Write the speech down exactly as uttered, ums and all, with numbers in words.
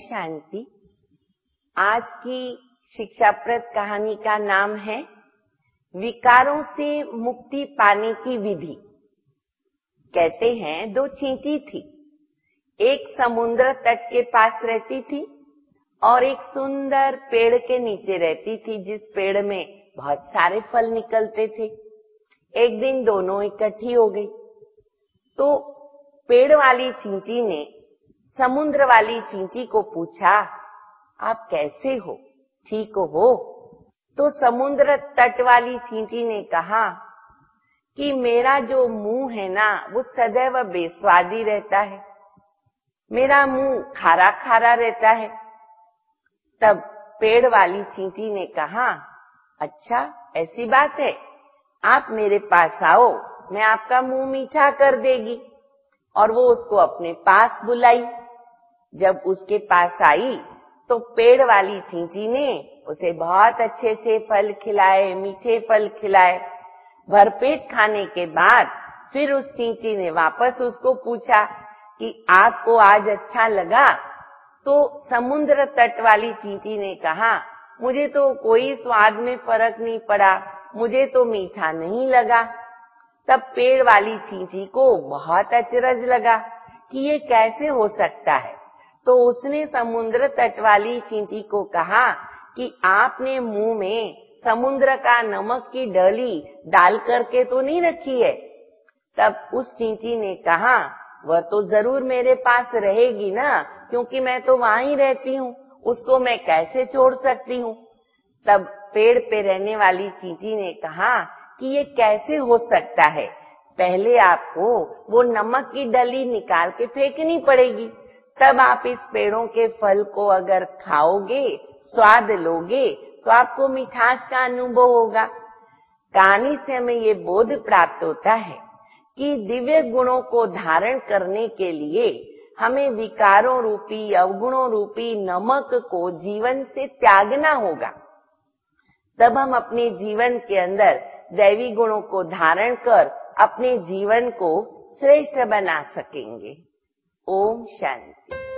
शांति। आज की शिक्षाप्रद कहानी का नाम है विकारों से मुक्ति पाने की विधि। कहते हैं दो चींटी थी, एक समुद्र तट के पास रहती थी और एक सुंदर पेड़ के नीचे रहती थी, जिस पेड़ में बहुत सारे फल निकलते थे। एक दिन दोनों इकट्ठी हो गई तो पेड़ वाली चींटी ने समुद्र वाली चींटी को पूछा, आप कैसे हो, ठीक हो? तो समुद्र तट वाली चींटी ने कहा कि मेरा जो मुंह है ना वो सदैव बेस्वादी रहता है, मेरा मुंह खारा खारा रहता है। तब पेड़ वाली चींटी ने कहा, अच्छा ऐसी बात है, आप मेरे पास आओ, मैं आपका मुंह मीठा कर देगी। और वो उसको अपने पास बुलाई। जब उसके पास आई तो पेड़ वाली चींटी ने उसे बहुत अच्छे से फल खिलाए, मीठे फल खिलाए। भरपेट खाने के बाद फिर उस चींटी ने वापस उसको पूछा कि आपको आज अच्छा लगा? तो समुद्र तट वाली चींटी ने कहा, मुझे तो कोई स्वाद में फर्क नहीं पड़ा, मुझे तो मीठा नहीं लगा। तब पेड़ वाली चींटी को बहुत अचरज लगा कि ये कैसे हो सकता है। तो उसने समुद्र तट वाली चींटी को कहा कि आपने मुंह में समुद्र का नमक की डली डाल करके तो नहीं रखी है? तब उस चींटी ने कहा, वह तो जरूर मेरे पास रहेगी ना, क्योंकि मैं तो वहां ही रहती हूँ, उसको मैं कैसे छोड़ सकती हूँ। तब पेड़ पे रहने वाली चींटी ने कहा कि ये कैसे हो सकता है, पहले आपको वो नमक की डली निकाल के फेंकनी पड़ेगी, तब आप इस पेड़ों के फल को अगर खाओगे, स्वाद लोगे, तो आपको मिठास का अनुभव होगा। कहानी से हमें ये बोध प्राप्त होता है कि दिव्य गुणों को धारण करने के लिए हमें विकारों रूपी, अवगुणों रूपी नमक को जीवन से त्यागना होगा। तब हम अपने जीवन के अंदर दैवी गुणों को धारण कर अपने जीवन को श्रेष्ठ बना सकेंगे। ओम शांति।